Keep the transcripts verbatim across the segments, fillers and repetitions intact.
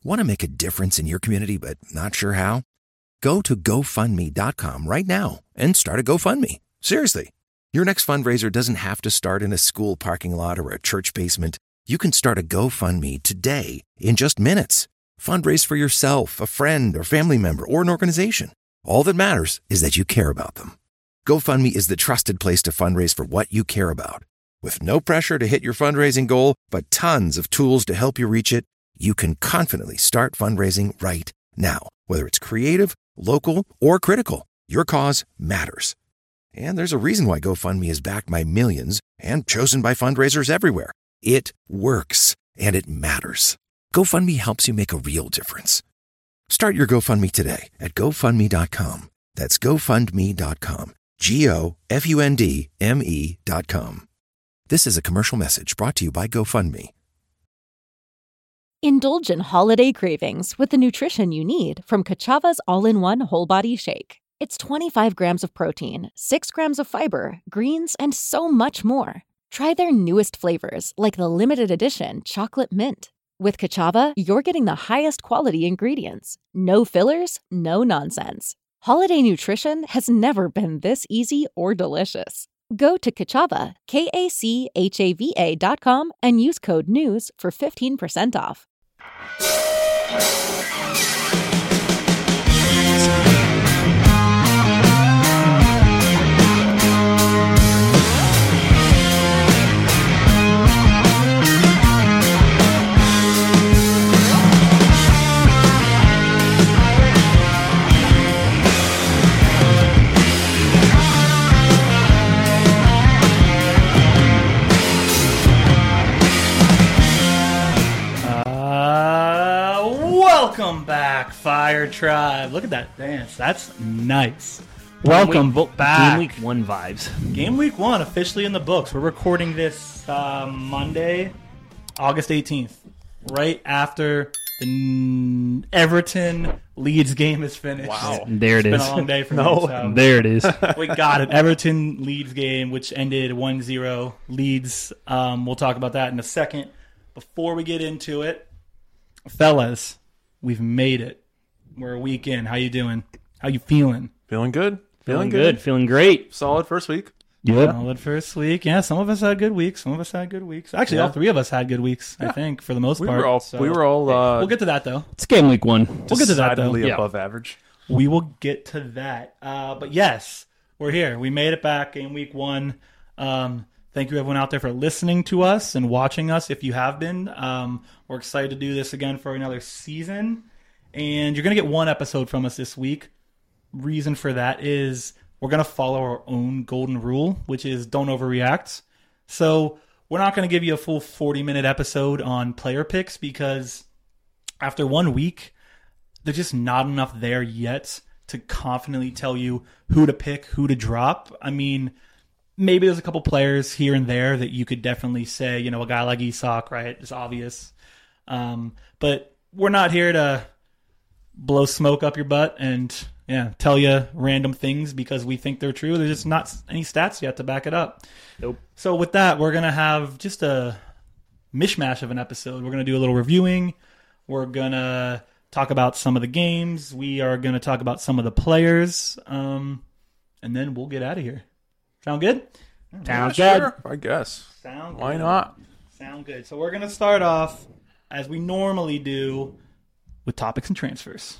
Want to make a difference in your community but not sure how? Go to go fund me dot com right now and start a GoFundMe. Seriously. Your next fundraiser doesn't have to start in a school parking lot or a church basement. You can start a GoFundMe today in just minutes. Fundraise for yourself, a friend, or family member, or an organization. All that matters is that you care about them. GoFundMe is the trusted place to fundraise for what you care about. With no pressure to hit your fundraising goal, but tons of tools to help you reach it, you can confidently start fundraising right now. Whether it's creative, local, or critical, your cause matters. And there's a reason why GoFundMe is backed by millions and chosen by fundraisers everywhere. It works, and it matters. GoFundMe helps you make a real difference. Start your GoFundMe today at go fund me dot com. That's go fund me dot com. G O F U N D M E dot com. This is a commercial message brought to you by GoFundMe. Indulge in holiday cravings with the nutrition you need from Kachava's all-in-one whole body shake. It's twenty-five grams of protein, six grams of fiber, greens, and so much more. Try their newest flavors, like the limited edition chocolate mint. With Kachava, you're getting the highest quality ingredients. No fillers, no nonsense. Holiday nutrition has never been this easy or delicious. Go to Kachava, K A C H A V A dot com and use code NEWS for fifteen percent off. Welcome back, Fire Tribe. Look at that dance. That's nice. Welcome week, back. Game week one vibes. Game week one officially in the books. We're recording this uh, Monday, August eighteenth, right after the Everton Leeds game is finished. Wow. There it it's is. It's been a long day for no, me. So there it is. We got it. Everton Leeds game, which ended one zero Leeds. Um, we'll talk about that in a second. Before we get into it, fellas, we've made it. We're a week in. How you doing? How you feeling? Feeling good. Feeling, feeling good. good. Feeling great. Solid first week. Yep. Solid first week. Yeah, some of us had good weeks. Some of us had good weeks. Actually, yeah. all three of us had good weeks, yeah. I think, for the most we part. Were all, so, we were all... Uh, we'll get to that, though. It's game week one. We'll get to that, though. Decidedly yeah. above average. We will get to that. Uh, but yes, we're here. We made it back in week one. Um, thank you, everyone out there, for listening to us and watching us, if you have been. Um, we're excited to do this again for another season. And you're going to get one episode from us this week. Reason for that is we're going to follow our own golden rule, which is don't overreact. So we're not going to give you a full forty-minute episode on player picks because after one week, there's just not enough there yet to confidently tell you who to pick, who to drop. I mean, maybe there's a couple players here and there that you could definitely say, you know, a guy like Isak, right? It's obvious. Um, but we're not here to blow smoke up your butt and yeah, tell you random things because we think they're true. There's just not any stats yet to back it up. Nope. So with that, we're going to have just a mishmash of an episode. We're going to do a little reviewing. We're going to talk about some of the games. We are going to talk about some of the players. Um, and then we'll get out of here. Sound good? Sound yeah, good. Sure, I guess. Sound good. Why not? Sound good. So we're going to start off, as we normally do, with topics and transfers.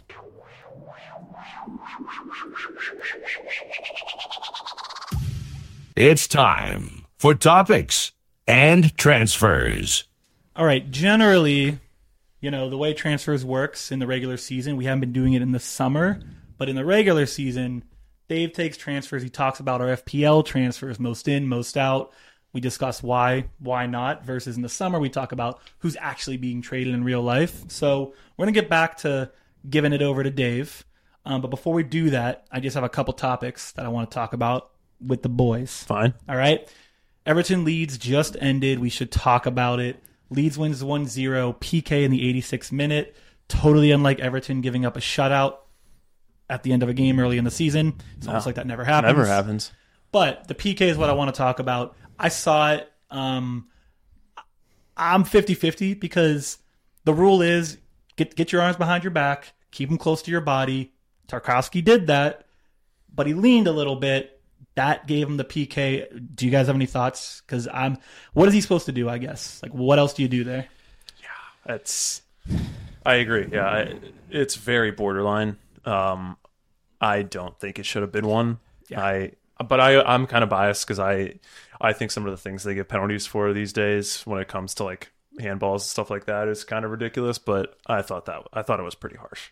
It's time for topics and transfers. All right. Generally, you know, the way transfers works in the regular season, we haven't been doing it in the summer, but in the regular season, Dave takes transfers. He talks about our F P L transfers, most in, most out. We discuss why, why not, versus in the summer, we talk about who's actually being traded in real life. So we're going to get back to giving it over to Dave. Um, but before we do that, I just have a couple topics that I want to talk about with the boys. Fine. All right. Everton Leeds just ended. We should talk about it. Leeds wins one zero, P K in the eighty-sixth minute. Totally unlike Everton giving up a shutout at the end of a game early in the season. It's almost No, like that never happens. Never happens. But the P K is what I want to talk about. I saw it. Um, I'm fifty-fifty because the rule is get get your arms behind your back, keep them close to your body. Tarkowski did that, but he leaned a little bit. That gave him the P K. Do you guys have any thoughts? Because I'm, what is he supposed to do? I guess like what else do you do there? It's. I agree. Yeah, I, it's very borderline. Um, I don't think it should have been one. Yeah. I, but I, I'm kind of biased because I, I think some of the things they give penalties for these days when it comes to like handballs and stuff like that is kind of ridiculous. But I thought that I thought it was pretty harsh.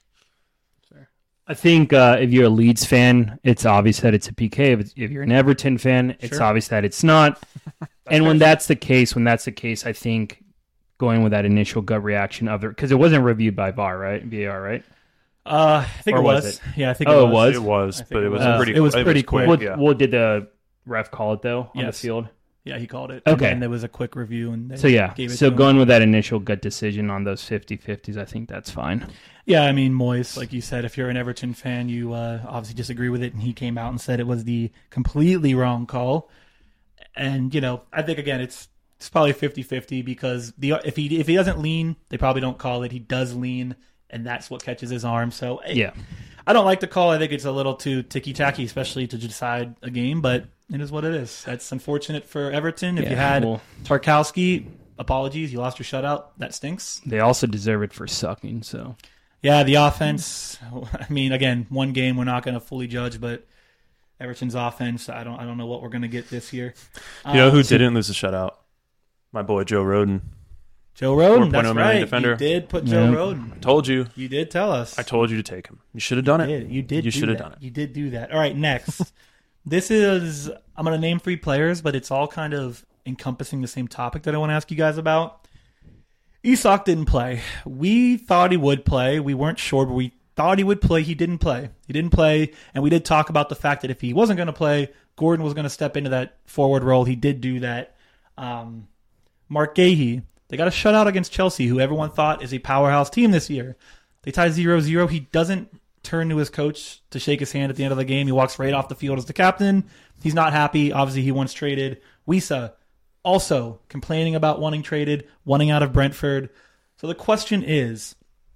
I think uh, if you're a Leeds fan, it's obvious that it's a P K. If, it's, if you're an Everton fan, it's Sure. obvious that it's not. And when that's the case, when that's the case, I think going with that initial gut reaction of it, because it wasn't reviewed by V A R, right? V A R, right? Uh, I think Or it was was. it? Yeah, I think Oh, it it was. was? It was, I think but it it was was. pretty. It was pretty quick. What, Yeah. what did the ref call it, though, on Yes. the field? Yeah, he called it. Okay. And there was a quick review. and they So, yeah. gave it So to him. going with that initial gut decision on those fifty-fifties, I think that's fine. Yeah, I mean, Moyes, like you said, if you're an Everton fan, you uh, obviously disagree with it, and he came out and said it was the completely wrong call. And, you know, I think, again, it's it's probably fifty-fifty because the if he if he doesn't lean, they probably don't call it. He does lean, and that's what catches his arm. So, Yeah. I don't like the call. I think it's a little too ticky-tacky, especially to decide a game, but it is what it is. That's unfortunate for Everton. If Yeah, you had well- Tarkowski, apologies, you lost your shutout. That stinks. They also deserve it for sucking, so. Yeah, the offense. I mean, again, one game we're not going to fully judge, but Everton's offense. I don't. I don't know what we're going to get this year. You know who Um, didn't lose a shutout? My boy Joe Roden. Joe Roden. four point That's oh million right. defender. You did put Joe Yeah. Roden. I told you. You did tell us. I told you to take him. You should have done You it. did. You did. You do should have that. done it. You did do that. All right. Next, this is. I'm going to name three players, but it's all kind of encompassing the same topic that I want to ask you guys about. Isak didn't play. We thought he would play. We weren't sure, but we thought he would play. He didn't play. He didn't play, and we did talk about the fact that if he wasn't going to play, Gordon was going to step into that forward role. He did do that. Um, Mark Gahey, they got a shutout against Chelsea, who everyone thought is a powerhouse team this year. They tie zero zero. He doesn't turn to his coach to shake his hand at the end of the game. He walks right off the field as the captain. He's not happy. Obviously, he wants traded. Wisa, also complaining about wanting traded, wanting out of Brentford. So the question is,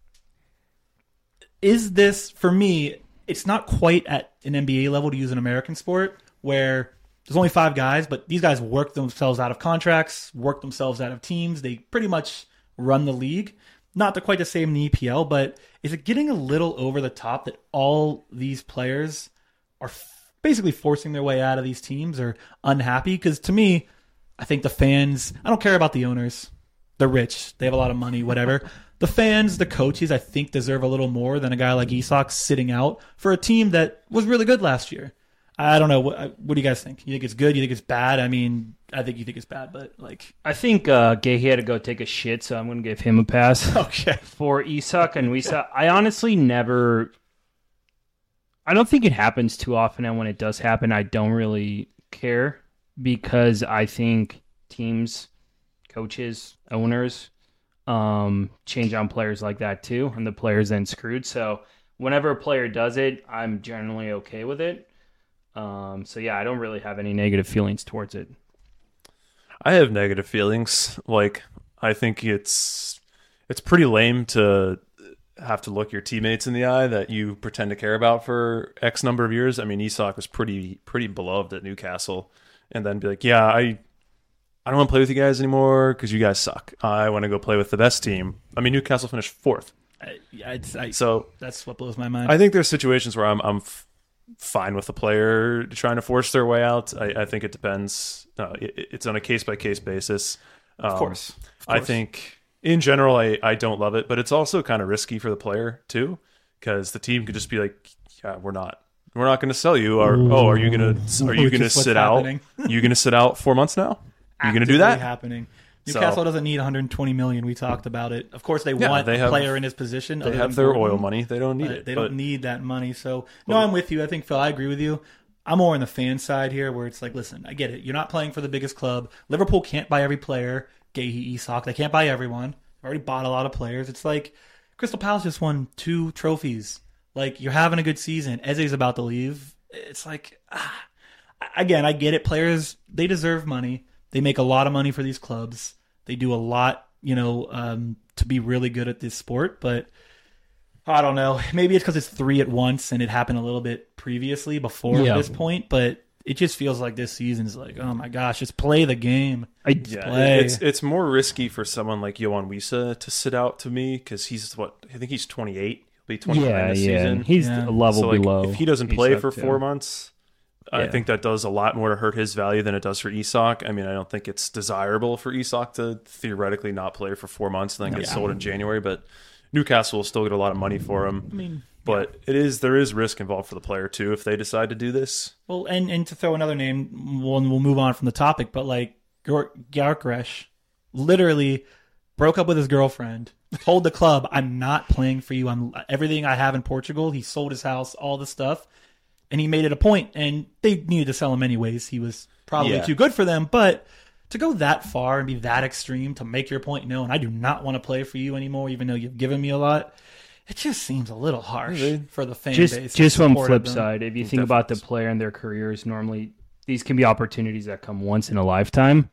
is this, for me, it's not quite at an N B A level to use an American sport where there's only five guys, but these guys work themselves out of contracts, work themselves out of teams. They pretty much run the league. Not the, quite the same in the E P L, but is it getting a little over the top that all these players are f- basically forcing their way out of these teams or unhappy? Because to me, I think the fans, I don't care about the owners. They're rich. They have a lot of money, whatever. The fans, the coaches, I think deserve a little more than a guy like Isak sitting out for a team that was really good last year. I don't know. What, what do you guys think? You think it's good? You think it's bad? I mean, I think you think it's bad, but like... I think uh, Gahey had to go take a shit, so I'm going to give him a pass. Okay. For Isak and Wisa, I honestly never... I don't think it happens too often, and when it does happen, I don't really care because I think teams, coaches, owners um, change on players like that too, and the player's then screwed. So whenever a player does it, I'm generally okay with it. Um, so yeah, I don't really have any negative feelings towards it. I have negative feelings. Like, I think it's it's pretty lame to have to look your teammates in the eye that you pretend to care about for X number of years. I mean, Isak was pretty pretty beloved at Newcastle, and then be like, yeah, I I don't want to play with you guys anymore because you guys suck. I want to go play with the best team. I mean, Newcastle finished fourth, I, it's, I, so that's what blows my mind. I think there's situations where I'm I'm f- fine with the player trying to force their way out. I, I think it depends. Uh, it, it's on a case by case basis. Um, of course. Of I course. think in general, I, I don't love it, but it's also kind of risky for the player too, because the team could just be like, yeah, we're not, we're not going to sell you. Or oh, are you gonna are you Which gonna is what's sit out? happening. You gonna sit out four months now? You gonna do Actively that? happening. So- Newcastle doesn't need one hundred twenty million. We talked about it. Of course, they Yeah, want they a have- player in his position. They other have than their Gordon, oil money. They don't need but it. They but- don't need that money. So no, I'm with you. I think Phil, I agree with you. I'm more on the fan side here, where it's like, listen, I get it. You're not playing for the biggest club. Liverpool can't buy every player. Gahey, Isak, they can't buy everyone. They've already bought a lot of players. It's like Crystal Palace just won two trophies. Like, you're having a good season. Eze's about to leave. It's like, ah. Again, I get it. Players, they deserve money. They make a lot of money for these clubs. They do a lot you know, um, to be really good at this sport. But I don't know. Maybe it's because it's three at once and it happened a little bit previously before Yeah. this point. But it just feels like this season is like, oh my gosh, just play the game. I, Yeah, play. it's it's more risky for someone like Yohan Wissa to sit out to me because he's what I think he's twenty-eight. He'll be twenty-nine yeah, this yeah. season. He's Yeah. a level So, like, below. if he doesn't play Isak, for too. four months, I Yeah. think that does a lot more to hurt his value than it does for Isak. I mean, I don't think it's desirable for Isak to theoretically not play for four months and then get Yeah. sold in January, but Newcastle will still get a lot of money for him. I mean, But it is there is risk involved for the player too if they decide to do this. well, and, and to throw another name, we'll, we'll move on from the topic, but like Gyökeres literally broke up with his girlfriend, told the club, I'm not playing for you. I'm everything I have in Portugal. He sold his house, all the stuff, and he made it a point, and they needed to sell him anyways. He was probably Yeah. too good for them, but to go that far and be that extreme to make your point known, I do not want to play for you anymore, even though you've given me a lot. It just seems a little harsh for the fan just base. that just on supported flip them. side, if you think Definitely. about the player and their careers, normally these can be opportunities that come once in a lifetime.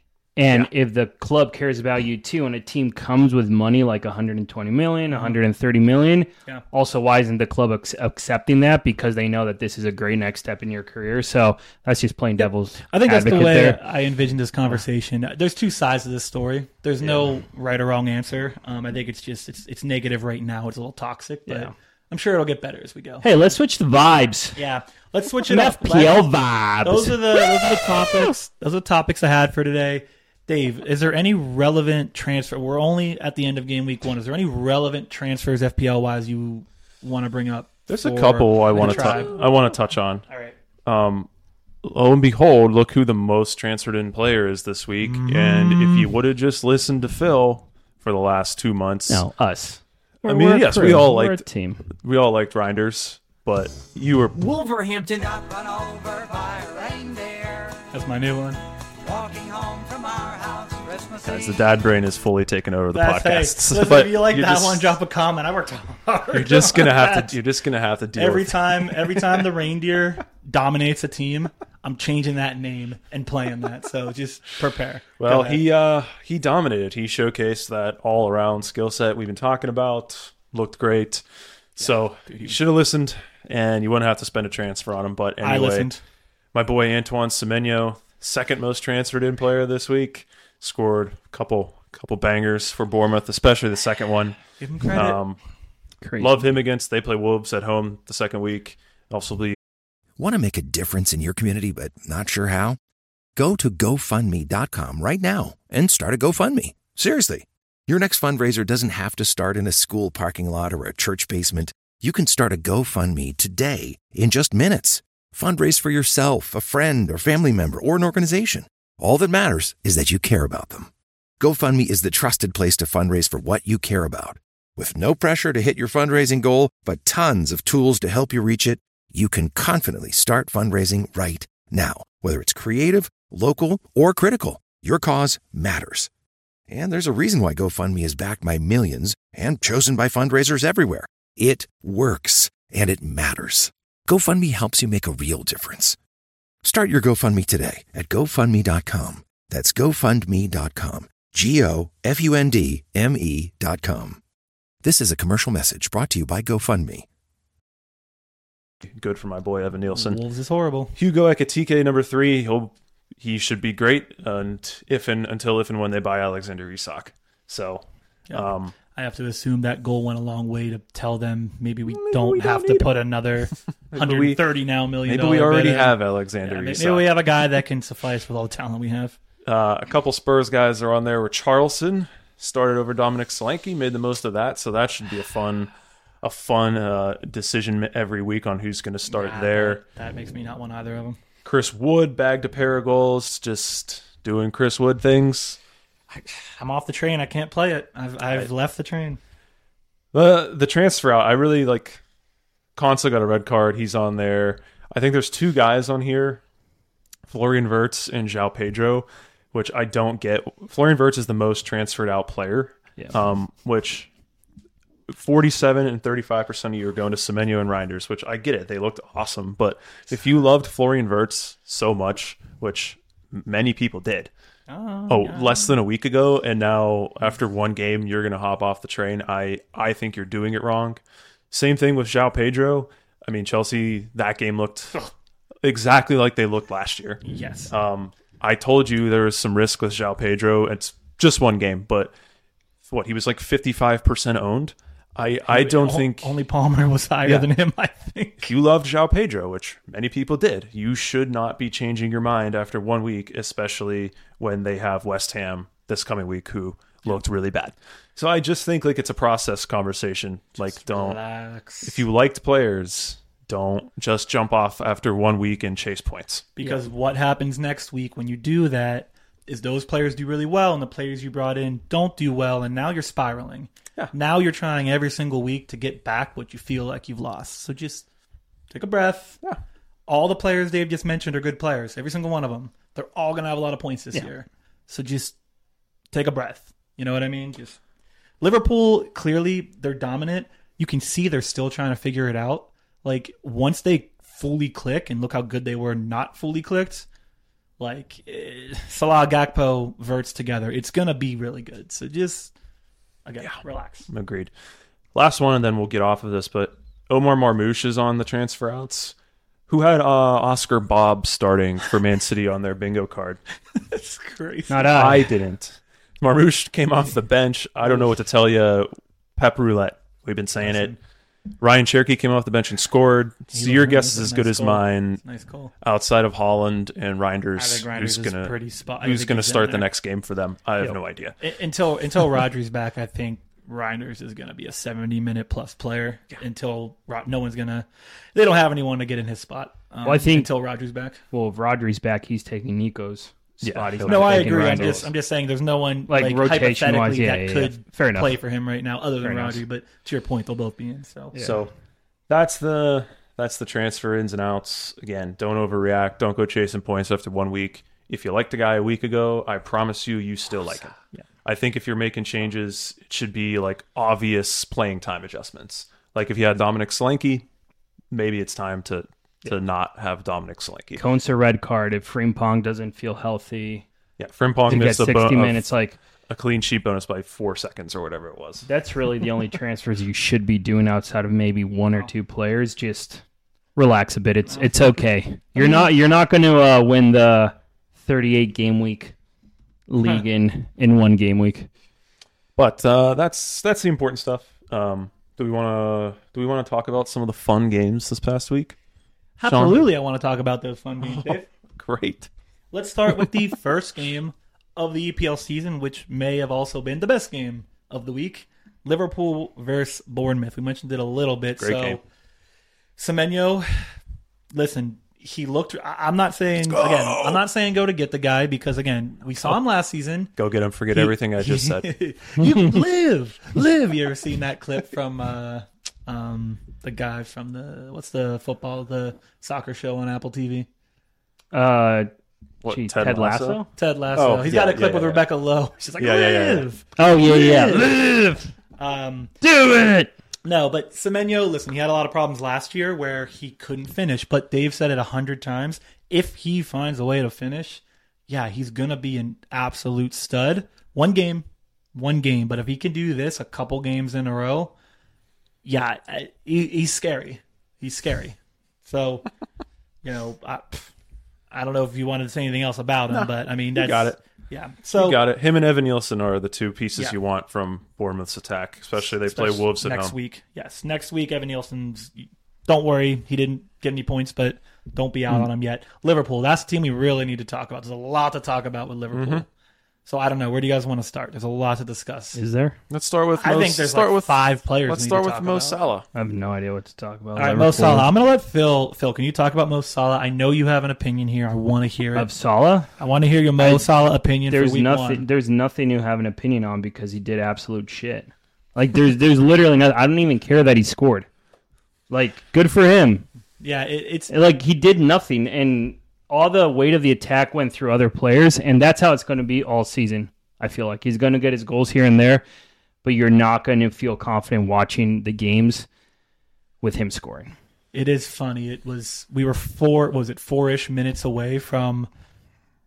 And if the club cares about you too, and a team comes with money like one hundred twenty million, one hundred thirty million, Yeah. also why isn't the club ac- accepting that? Because they know that this is a great next step in your career. So that's just playing devil's I think that's the advocate way there. I envision this conversation. There's two sides to this story. There's no right or wrong answer. Um, I think it's just it's it's negative right now. It's a little toxic, but Yeah. I'm sure it'll get better as we go. Hey, let's switch the vibes. Yeah, let's switch it Some up. F P L Let's- vibes. Those are the those are the topics. Those are the topics I had for today. Dave, is there any relevant transfer? We're only at the end of game week one. Is there any relevant transfers F P L wise you want to bring up? There's a for couple I the want to tribe? touch I want to touch on. All right. Um, lo and behold, look who the most transferred in player is this week. And if you would have just listened to Phil for the last two months, No, us. I We're- mean, we're a yes, crew. we all We're a liked team. we all liked Reinders, but you were Wolverhampton got run over by a reindeer. That's my new one. Walking home from our house Christmas as the Eve. dad brain has fully taken over the That's, hey, podcasts. listen, but if you like you're that just- one, drop a comment. I worked hard. You're just gonna on have that. to. You're just gonna have to deal Every with time, every time the reindeer dominates a team, I'm changing that name and playing that. So just prepare. Go Well, ahead. he uh, he dominated. He showcased that all around skill set we've been talking about. Looked great. So you should have listened, and you wouldn't have to spend a transfer on him. But anyway, I listened. my boy Antoine Semenyo, second most transferred in player this week, scored a couple couple bangers for Bournemouth, especially the second one. Give him credit. Um, Crazy. love him against. They play Wolves at home the second week. Also be Want to make a difference in your community but not sure how? Go to GoFundMe dot com right now and start a GoFundMe. Seriously. Your next fundraiser doesn't have to start in a school parking lot or a church basement. You can start a GoFundMe today in just minutes. Fundraise for yourself, a friend, or family member, or an organization. All that matters is that you care about them. GoFundMe is the trusted place to fundraise for what you care about. With no pressure to hit your fundraising goal, but tons of tools to help you reach it, you can confidently start fundraising right now. Whether it's creative, local, or critical, your cause matters. And there's a reason why GoFundMe is backed by millions and chosen by fundraisers everywhere. It works, and it matters. GoFundMe helps you make a real difference. Start your GoFundMe today at GoFundMe dot com. That's GoFundMe dot com. G O F U N D M E dot com. This is a commercial message brought to you by GoFundMe. good for my boy Evan Nielsen. Wolves is horrible. Hugo Ekitike, number three. He'll he should be great, and if and until if and when they buy Alexander Isak. So, Yeah. um, I have to assume that goal went a long way to tell them maybe we Maybe don't we don't have to need put another one hundred thirty now million. maybe we dollar already bid in. have Alexander Yeah, maybe, Isak. maybe we have a guy that can suffice with all the talent we have. Uh, a couple Spurs guys are on there. With Charleston started over Dominic Solanke, made the most of that. So that should be a fun, a fun uh, decision every week on who's going to start Nah, there. That, that makes me not want either of them. Chris Wood bagged a pair of goals, just doing Chris Wood things. I'm off the train. I can't play it. I've I've left the train. The the transfer out, I really like. Konsa got a red card. He's on there. I think there's two guys on here, Florian Wirtz and João Pedro, which I don't get. Florian Wirtz is the most transferred out player, Yeah. um, which forty-seven and thirty-five percent of you are going to Semenyo and Reinders, which I get it. They looked awesome. But if you loved Florian Wirtz so much, which many people did, Oh, oh, yeah. less than a week ago, and now after one game, you're going to hop off the train. I, I think you're doing it wrong. Same thing with João Pedro. I mean, Chelsea, that game looked exactly like they looked last year. Yes. Um, I told you there was some risk with João Pedro. It's just one game, but what, he was like fifty-five percent owned. I, I don't O- think only Palmer was higher Yeah. than him, I think. if you loved João Pedro, which many people did, you should not be changing your mind after one week, especially when they have West Ham this coming week, who looked really bad. So I just think like it's a process conversation. Like, don't Relax. if you liked players, don't just jump off after one week and chase points. Because what happens next week when you do that is those players do really well and the players you brought in don't do well, and now you're spiraling. Yeah. Now you're trying every single week to get back what you feel like you've lost. So just take a breath. Yeah. All the players Dave just mentioned are good players. Every single one of them. They're all going to have a lot of points this Yeah. year. So just take a breath. You know what I mean? Just Liverpool, clearly they're dominant. You can see they're still trying to figure it out. Like once they fully click, and look how good they were not fully clicked, like eh, Salah, Gakpo, Verts together, it's going to be really good. So just, again, relax. Agreed. Last one, and then we'll get off of this. But Omar Marmoush is on the transfer outs. Who had uh, Oscar Bob starting for Man City on their bingo card? That's crazy. Not I. I didn't. Marmoush came off the bench. I don't know what to tell you. Pep roulette. We've been saying it. Ryan Cherky came off the bench and scored. So your guess is as good as mine. Nice call. Outside of Holland and I Reinders, think Reinders who's is gonna pretty spot. I who's think gonna he's in start the there. next game for them? I have Yep. no idea. I- Until until Rodri's back, I think Reinders is going to be a seventy minute plus player. Until Rod, no one's gonna, they don't have anyone to get in his spot. Um, Well, I think- until Rodri's back. Well, if Rodri's back, he's taking Nico's Yeah, spot. He's he'll not No, I taking agree. I'm Reinders. just I'm just saying there's no one Like, like, rotation-wise, hypothetically yeah, that yeah, could yeah. Fair enough. play for him right now, other than Fair enough. Rodri. But to your point, they'll both be in. So So that's the that's the transfer ins and outs. Again, don't overreact. Don't go chasing points after one week. If you liked the guy a week ago, I promise you, you still like him. Yeah. I think if you're making changes, it should be like obvious playing time adjustments. Like if you had Dominic Solanke, maybe it's time to to not have Dominic Solanke. Konsa red card if Frimpong doesn't feel healthy. Yeah, Frimpong To get missed a, sixty bo- minutes, like a clean sheet bonus by four seconds or whatever it was. that's really the only transfers you should be doing outside of maybe one or two players. Just relax a bit. It's it's okay. You're not you're not going to uh, win the thirty-eight game week league in in one game week. But uh, that's that's the important stuff. Um, do we want to do we want to talk about some of the fun games this past week? absolutely, I want to talk about those fun games, Dave. Great. Let's start with the first game of the E P L season, which may have also been the best game of the week. Liverpool versus Bournemouth. We mentioned it a little bit. Great so, game. Semenyo, listen, he looked. I- I'm not saying again. I'm not saying go to get the guy because again, we saw him last season. Go get him. Forget everything I just said. You live, live. You ever seen that clip from uh, um, the guy from the what's the football, the soccer show on Apple T V? Uh, What, gee, Ted Ted, Lasso? Lasso? Ted Lasso. Oh, He's yeah, got a clip yeah, with yeah. Rebecca Lowe. She's like, Yeah, yeah, yeah, yeah. live. Oh yeah, yeah. Live, Um, do it. no, but Semenyo, listen, he had a lot of problems last year where he couldn't finish. But Dave said it a hundred times. If he finds a way to finish, yeah, he's gonna be an absolute stud. One game, one game. But if he can do this a couple games in a row, yeah, I- he, he's scary. He's scary. So, you know, I, I don't know if you wanted to say anything else about him, but I mean, that's got it. Yeah. So You got it. Him and Evan Nielsen are the two pieces Yeah. you want from Bournemouth's attack, especially they play Especially Wolves at next home. week. Yes, next week Evan Nielsen's. Don't worry, he didn't get any points, but don't be Hmm. out on him yet. Liverpool, that's the team we really need to talk about. There's a lot to talk about with Liverpool. Mm-hmm. So I don't know. Where do you guys want to start? There's a lot to discuss. Is there? Let's start with. I Mo, think there's start like with five players. Let's we need start to with talk Mo about. Salah. I have no idea what to talk about. All right, Mo Salah. I'm going to let Phil. Phil, can you talk about Mo Salah? I know you have an opinion here. I want to hear Of it. Salah, I want to hear your Mo I- Salah opinion there's for week nothing. one. There's nothing you have an opinion on because he did absolute shit. Like there's there's literally nothing. I don't even care that he scored. Like good for him. Yeah, it, it's Like he did nothing, and all the weight of the attack went through other players, and that's how it's going to be all season. I feel like he's going to get his goals here and there, but you're not going to feel confident watching the games with him scoring. It is funny. It was we were four. what was it four ish minutes away from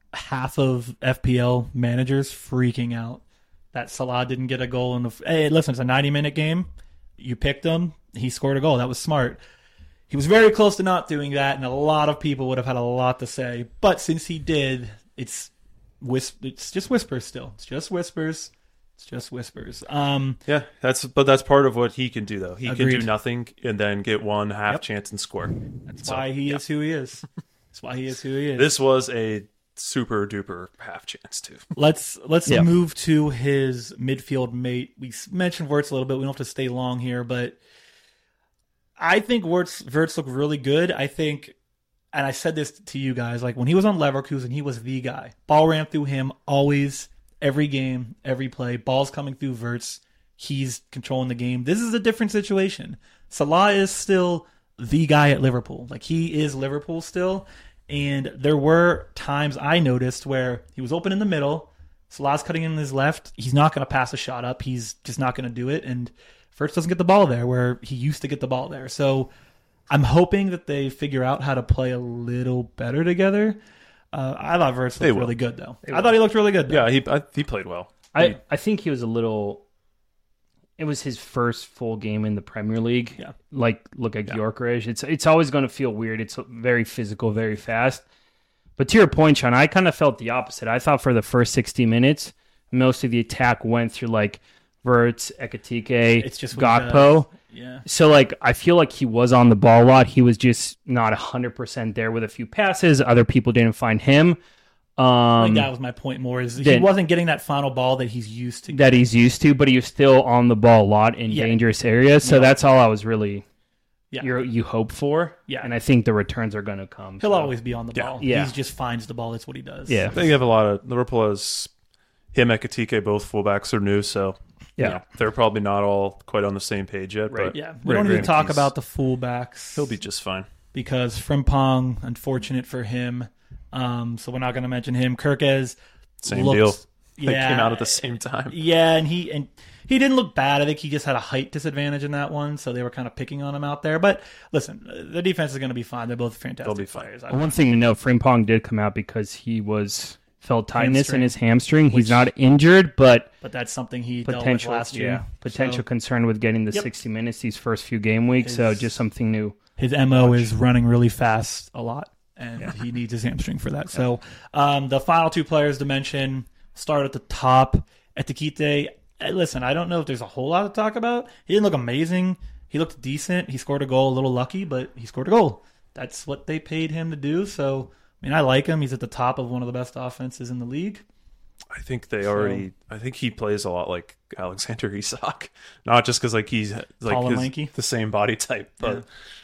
half of F P L managers freaking out that Salah didn't get a goal in the. Hey, listen, it's a ninety-minute game. You picked him. He scored a goal. That was smart. He was very close to not doing that, and a lot of people would have had a lot to say. But since he did, it's whisp- It's just whispers still. It's just whispers. It's just whispers. Um, Yeah, that's but that's part of what he can do, though. He Agreed. can do nothing and then get one half Yep. chance and score. that's So, why he yeah. is who he is. That's why he is who he is. This was a super duper half chance too. Let's let's Yeah. move to his midfield mate. We s- mentioned Wirtz a little bit. We don't have to stay long here, but I think Wirtz Wirtz looked really good. I think, and I said this to you guys, like when he was on Leverkusen, he was the guy. Ball ran through him always, every game, every play. Ball's coming through Wirtz. He's controlling the game. This is a different situation. Salah is still the guy at Liverpool. Like he is Liverpool still. And there were times I noticed where he was open in the middle. Salah's cutting in his left. He's not going to pass a shot up. He's just not going to do it. And Wirtz doesn't get the ball there where he used to get the ball there. So I'm hoping that they figure out how to play a little better together. Uh, I thought Wirtz They looked will. really good, though. I thought he looked really good. Though. Yeah, he I, he played well. I, I think he was a little. It was his first full game in the Premier League. Yeah. Like, look at Gyökeres. It's it's always going to feel weird. It's very physical, very fast. But to your point, Sean, I kind of felt the opposite. I thought for the first sixty minutes, most of the attack went through like Wirtz, Ekitike, It's just what he Gakpo. does. Yeah. So, like, I feel like he was on the ball a lot. He was just not one hundred percent there with a few passes. Other people didn't find him. I Um, think that was my point more is he then- wasn't getting that final ball that he's used to. that he's used to, but he was still on the ball a lot in Yeah. dangerous areas. So Yeah. that's all I was really Yeah. you you hope for. Yeah. And I think the returns are going to come. He'll so. always be on the Yeah. ball. Yeah. He just finds the ball. That's what he does. Yeah. I think you have a lot of Liverpool has him, Ekitike, both fullbacks are new, so Yeah. you know, they're probably not all quite on the same page yet. Right. But Yeah. We Right, don't need to right. talk He's- about the fullbacks. he'll be just fine. because Frimpong, unfortunate for him. Um, so we're not going to mention him. Kirkez, Same looked- deal. Yeah, They came out at the same time. Yeah, and he and he didn't look bad. I think he just had a height disadvantage in that one, so they were kind of picking on him out there. But listen, the defense is going to be fine. They're both fantastic They'll be fine. players. I- One thing to know, Frimpong did come out because he was felt tightness Hamstring. in his hamstring. Which- He's not injured, but but that's something he dealt with potential last year. yeah, potential So concern with getting the Yep. sixty minutes these first few game weeks. So His- just something new. his M O is running really fast a lot, and he needs his hamstring for that. So um, the final two players to mention start at the top. Etikite, eh, listen, I don't know if there's a whole lot to talk about. He didn't look amazing. He looked decent. He scored a goal, a little lucky, but he scored a goal. That's what they paid him to do. So, I mean, I like him. He's at the top of one of the best offenses in the league. I think they already. I think he plays a lot like Alexander Isak, not just because like he's like Tall and his- lanky. the same body type, but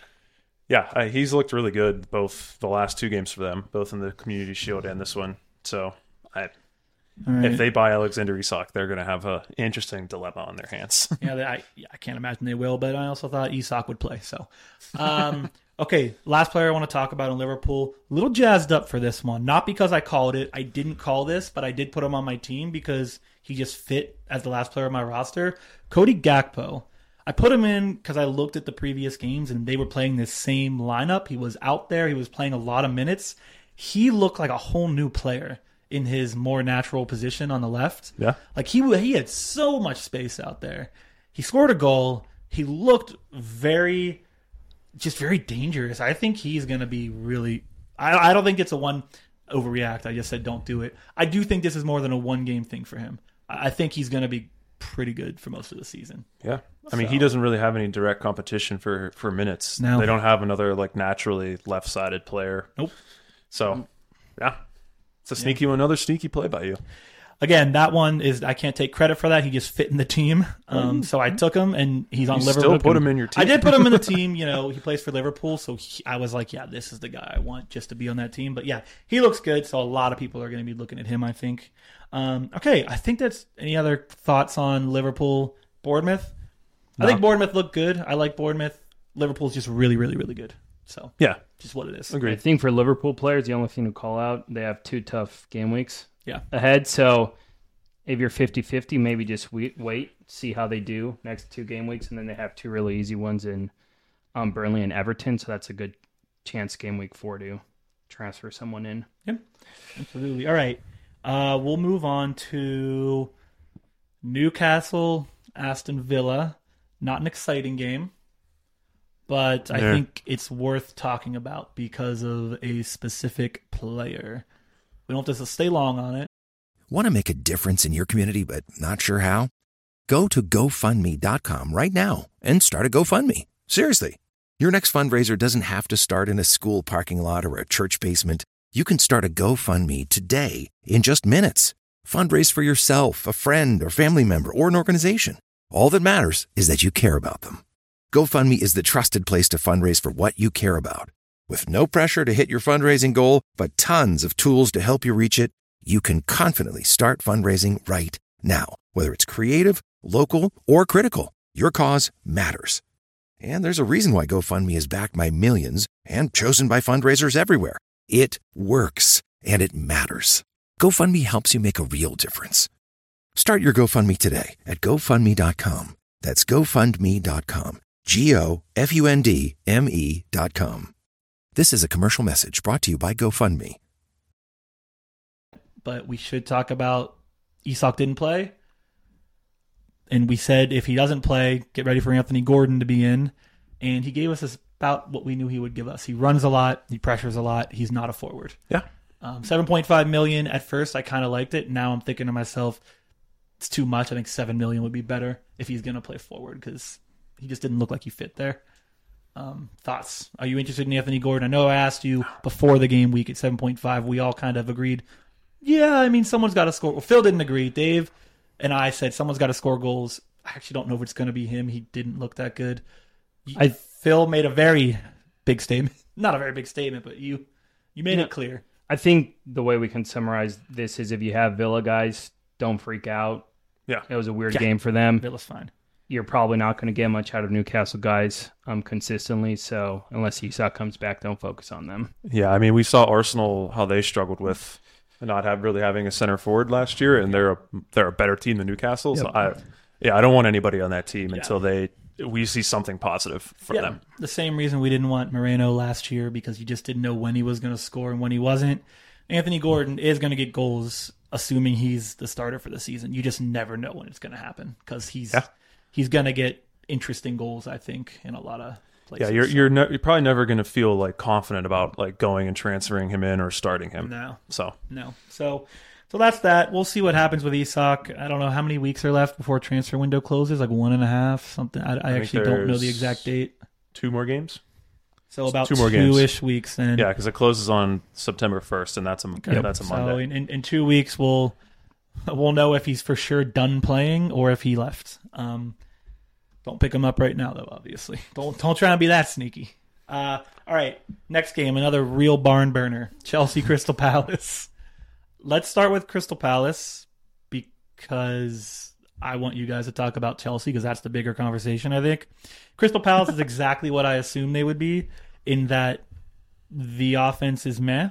yeah, I, he's looked really good both the last two games for them, both in the Community Shield and this one. So I, All right. if they buy Alexander Isak, they're going to have a interesting dilemma on their hands. yeah, they, I, yeah, I can't imagine they will, but I also thought Isak would play. So, um, okay, last player I want to talk about in Liverpool. A little jazzed up for this one, not because I called it. I didn't call this, but I did put him on my team because he just fit as the last player of my roster. Cody Gakpo. I put him in because I looked at the previous games and they were playing this same lineup. He was out there. He was playing a lot of minutes. He looked like a whole new player in his more natural position on the left. Yeah. Like he he had so much space out there. He scored a goal. He looked very, just very dangerous. I think he's going to be really, I, I don't think it's a one overreact. I just said don't do it. I do think this is more than a one game thing for him. I I think he's going to be pretty good for most of the season. Yeah, I mean, he So- doesn't really have any direct competition for for minutes. No. They don't have another like naturally left sided player. Nope. So, yeah, it's a sneaky one, another sneaky play by you. Again, that one is I can't take credit for that. He just fit in the team, um, so I took him, and he's on You Liverpool. still put him in your team. I did put him in the team. You know, he plays for Liverpool, so he, I was like, yeah, this is the guy I want just to be on that team. But yeah, he looks good, so a lot of people are going to be looking at him, I think. Um, okay, I think that's any other thoughts on Liverpool, Bournemouth? I think Bournemouth looked good. I like Bournemouth. Liverpool's just really, really, really good. So Yeah, just what it is. I agreed. think for Liverpool players, the only thing to call out, they have two tough game weeks Yeah. ahead. So if you're fifty-fifty, maybe just wait, wait, see how they do next two game weeks. And then they have two really easy ones in um, Burnley and Everton. So that's a good chance game week four to transfer someone in. Yep, absolutely. All right, uh, we'll move on to Newcastle, Aston Villa. Not an exciting game, but I Yeah. think it's worth talking about because of a specific player. We don't have to stay long on it. Want to make a difference in your community but not sure how? Go to GoFundMe dot com right now and start a GoFundMe. Seriously. Your next fundraiser doesn't have to start in a school parking lot or a church basement. You can start a GoFundMe today in just minutes. Fundraise for yourself, a friend, or family member, or an organization. All that matters is that you care about them. GoFundMe is the trusted place to fundraise for what you care about. With no pressure to hit your fundraising goal, but tons of tools to help you reach it, you can confidently start fundraising right now. Whether it's creative, local, or critical, your cause matters. And there's a reason why GoFundMe is backed by millions and chosen by fundraisers everywhere. It works, and it matters. GoFundMe helps you make a real difference. Start your GoFundMe today at GoFundMe dot com. That's GoFundMe dot com. G O F U N D M E dot com. This is a commercial message brought to you by GoFundMe. But we should talk about Isak didn't play. And we said if he doesn't play, get ready for Anthony Gordon to be in. And he gave us this, about what we knew he would give us. He runs a lot. He pressures a lot. He's not a forward. Yeah. Um, seven point five million dollars at first, I kind of liked it. Now I'm thinking to myself, it's too much. I think seven million dollars would be better if he's going to play forward because he just didn't look like he fit there. Um, thoughts? Are you interested in Anthony Gordon? I know I asked you before the game week at seven point five. We all kind of agreed, yeah, I mean, someone's got to score. Well, Phil didn't agree. Dave and I said someone's got to score goals. I actually don't know if it's going to be him. He didn't look that good. I Phil made a very big statement. Not a very big statement, but you you made Yeah. it clear. I think the way we can summarize this is if you have Villa guys, don't freak out. Yeah. It was a weird Yeah. game for them. Villa's fine. You're probably not going to get much out of Newcastle guys um, consistently. So unless Isak comes back, don't focus on them. Yeah, I mean, we saw Arsenal how they struggled with not have really having a center forward last year, and they're a they're a better team than Newcastle. So Yep. I, yeah, I don't want anybody on that team Yeah. until they we see something positive for Yeah, them. the same reason we didn't want Moreno last year because you just didn't know when he was going to score and when he wasn't. Anthony Gordon is going to get goals, assuming he's the starter for the season. You just never know when it's going to happen because he's Yeah. he's going to get interesting goals, I think, in a lot of places. Yeah, you're you're ne- you're probably never going to feel like confident about like going and transferring him in or starting him. No, So no. So, so that's that. We'll see what happens with Isak. I don't know how many weeks are left before transfer window closes. Like one and a half, something. I, I, think actually don't know the there's exact date. two more games. So about two more games. two-ish weeks. And Yeah, because it closes on September first, and that's a Yep. that's a So Monday. in, in, in two weeks, we'll we'll know if he's for sure done playing or if he left. Um, don't pick him up right now, though. Obviously, don't don't try and be that sneaky. Uh, all right, next game, another real barn burner: Chelsea Crystal Palace. Let's start with Crystal Palace because I want you guys to talk about Chelsea because that's the bigger conversation, I think. Crystal Palace is exactly what I assumed they would be in that the offense is meh.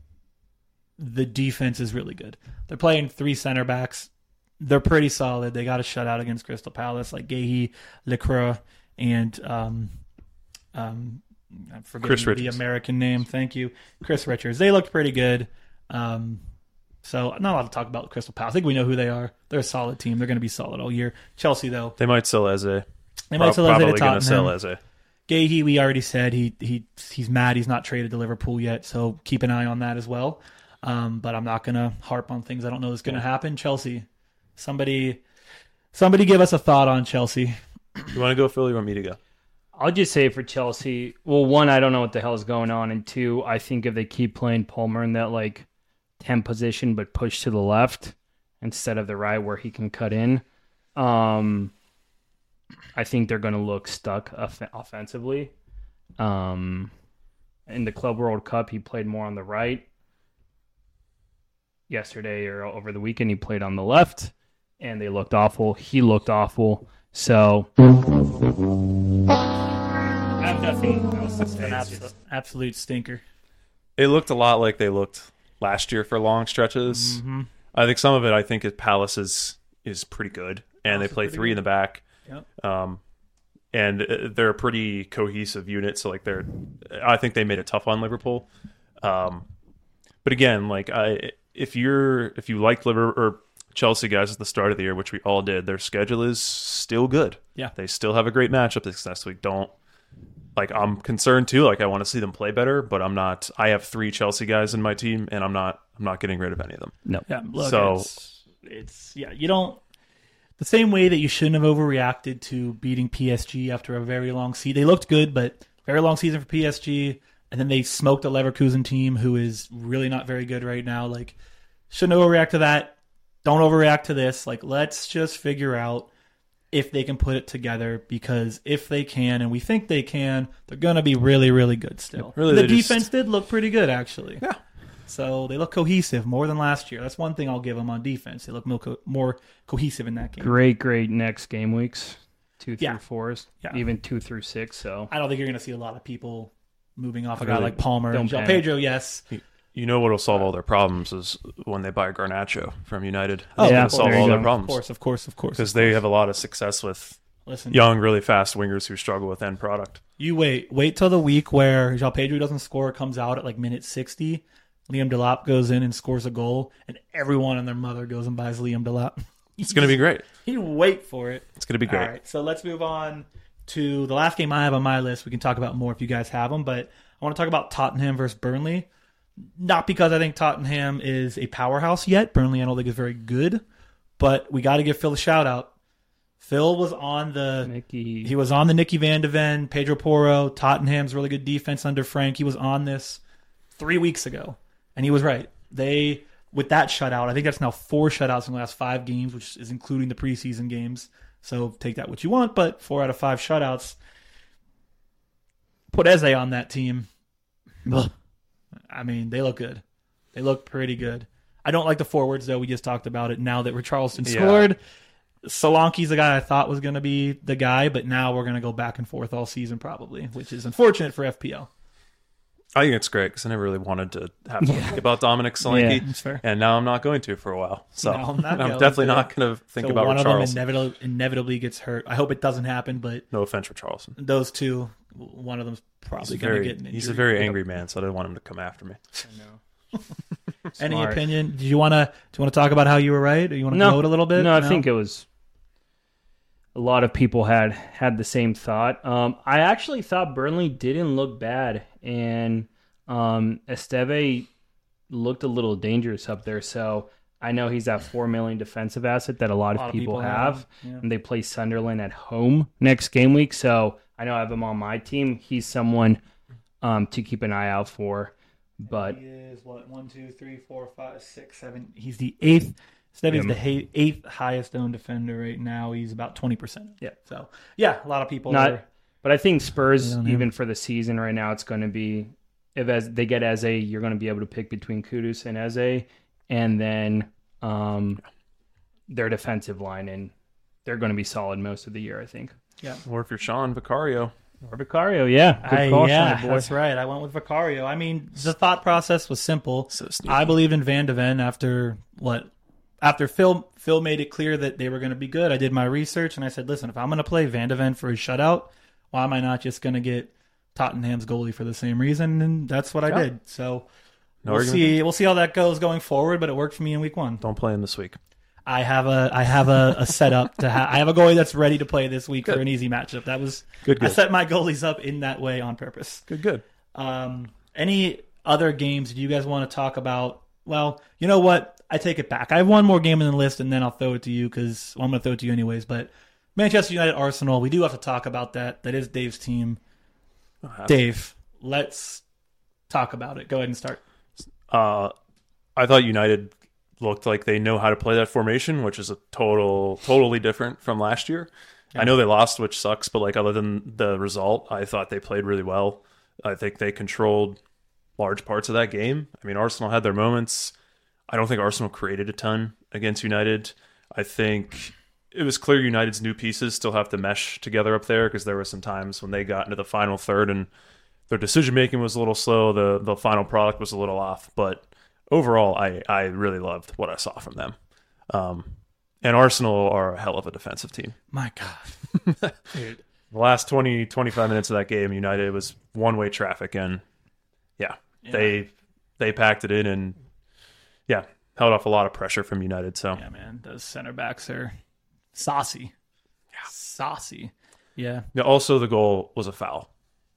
The defense is really good. They're playing three center backs. They're pretty solid. They got a shutout against Crystal Palace, like Gehi, Lecroix, and um, um, I'm forgetting Chris the Richards. American name. Thank you, Chris Richards. They looked pretty good. Um, so not a lot to talk about Crystal Palace. I think we know who they are. They're a solid team. They're going to be solid all year. Chelsea, though, They might sell Eze. they might still have probably to going to sell Tottenham. Eze. Gehi, we already said he he he's mad he's not traded to Liverpool yet, so keep an eye on that as well. Um, but I'm not gonna harp on things I don't know is gonna happen. Chelsea, somebody, somebody give us a thought on Chelsea. You want to go, Phil? Or you want me to go? I'll just say for Chelsea, well, one, I don't know what the hell is going on. And two, I think if they keep playing Palmer in that like ten position but push to the left instead of the right where he can cut in, um, I think they're going to look stuck off- offensively. Um, in the Club World Cup, he played more on the right. Yesterday or over the weekend, he played on the left, and they looked awful. He looked awful. So I have nothing else to say. An It's absolute, just- absolute stinker. It looked a lot like they looked last year for long stretches. Mm-hmm. I think some of it, I think, at Palace is is pretty good, and Palace they is play pretty three in good. the back. Yep. Um, and uh, they're a pretty cohesive unit. So like they're, I think they made it tough on Liverpool. Um, but again, like I, if you're if you like Liverpool or Chelsea guys at the start of the year, which we all did, their schedule is still good. Yeah. They still have a great matchup this next week. Don't like I'm concerned too. Like I want to see them play better, but I'm not. I have three Chelsea guys in my team, and I'm not. I'm not getting rid of any of them. No. Yeah, look, So- it's, it's yeah, you don't the same way that you shouldn't have overreacted to beating P S G after a very long season. They looked good, but very long season for P S G, and then they smoked a Leverkusen team who is really not very good right now. Like, shouldn't overreact to that. Don't overreact to this. Like, let's just figure out if they can put it together, because if they can, and we think they can, they're going to be really, really good still. Really, the they just- defense did look pretty good, actually. Yeah. So they look cohesive more than last year. That's one thing I'll give them on defense. They look more, co- more cohesive in that game. Great, great next game weeks. Two through Yeah. fours. Yeah. Even two through six. So I don't think you're going to see a lot of people moving off a guy Really, like Palmer. don't And João panic. Pedro, yes. You know what will solve all their problems is when they buy Garnacho from United. Oh, It's yeah, gonna solve there you all their go. Of problems course, of course, of course. because of they course. have a lot of success with Listen, young, really fast wingers who struggle with end product. you wait. Wait till the week where João Pedro doesn't score, comes out at like minute sixty. Liam Delap goes in and scores a goal, and everyone and their mother goes and buys Liam Delap. It's going to be great. You wait for it. It's going to be great. All right, so let's move on to the last game I have on my list. We can talk about more if you guys have them, but I want to talk about Tottenham versus Burnley. Not because I think Tottenham is a powerhouse yet. Burnley I don't think is very good, but we got to give Phil a shout out. Phil was on the Mickey. he was on the Nicky Van de Ven, Pedro Porro, Tottenham's really good defense under Frank. He was on this three weeks ago, and he was right. They with that shutout, I think that's now four shutouts in the last five games, which is including the preseason games. So take that what you want, but four out of five shutouts. Put Eze on that team. Ugh. I mean, they look good. They look pretty good. I don't like the forwards, though. We just talked about it. Now that Richarlison Yeah. scored, Solanke's the guy I thought was going to be the guy, but now we're going to go back and forth all season probably, which is unfortunate for F P L. I think it's great because I never really wanted to have to think about Dominic Solanke, Yeah. That's fair. and now I'm not going to for a while. So Now I'm not I'm going definitely to. not going to think So about one of them Richarlison. inevitably, inevitably gets hurt. I hope it doesn't happen, but No offense for Charleston. those two, one of them's He's probably a going to very, get an injury. he's a very angry man, so I didn't want him to come after me. Any Smart. opinion? Do you want to? Do you want to talk about how you were right, or you want to No. gloat a little bit? No, I think it was a lot of people had had the same thought. Um, I actually thought Burnley didn't look bad, and um, Esteve looked a little dangerous up there. So I know he's that four million defensive asset that a lot of, A lot of people, people have, have, yeah. and they play Sunderland at home next game week. So I know I have him on my team. He's someone um, to keep an eye out for. But he is what one, two, three, four, five, six, seven. He's the eighth. Steve's Yeah. the ha- eighth highest owned defender right now. He's about twenty percent. Yeah. So yeah, a lot of people not, are. but I think Spurs, They don't have- even for the season right now, it's going to be if as they get Eze, you're going to be able to pick between Kudus and Eze, and then um, their defensive line, and they're going to be solid most of the year, I think. Or if you're Sean Vicario, Or Vicario, yeah, good I, call, yeah, Sean, boy. that's right. I went with Vicario. I mean, the thought process was simple. so sneaky. I believed in Van de Ven after what? After Phil Phil made it clear that they were going to be good. I did my research and I said, listen, if I'm going to play Van de Ven for a shutout, why am I not just going to get Tottenham's goalie for the same reason? And that's what I Yeah. did. So No we'll argument. see. We'll see how that goes going forward. But it worked for me in week one. Don't play him this week. I have a I have a, a setup to ha- I have a goalie that's ready to play this week Good. for an easy matchup. That was Good, I good. set my goalies up in that way on purpose. Good, good. Um, any other games do you guys want to talk about? Well, you know what? I take it back. I have one more game in the list, and then I'll throw it to you because well, I'm going to throw it to you anyways. But Manchester United, Arsenal, we do have to talk about that. That is Dave's team. Dave, let's talk about it. Go ahead and start. Uh, I thought United looked like they know how to play that formation, which is a total, totally different from last year. I know they lost, which sucks, but like other than the result, I thought they played really well. I think they controlled large parts of that game. I mean, Arsenal had their moments. I don't think Arsenal created a ton against United. I think it was clear United's new pieces still have to mesh together up there because there were some times when they got into the final third and their decision making was a little slow. The the final product was a little off, but overall, I, I really loved what I saw from them. Um, and Arsenal are a hell of a defensive team. My God. Dude. The last twenty, twenty-five minutes of that game, United was one-way traffic, and yeah, Yeah. they they packed it in and, yeah, held off a lot of pressure from United. So Yeah, man, those center backs are saucy. Yeah. Saucy. Yeah. yeah, also the goal was a foul.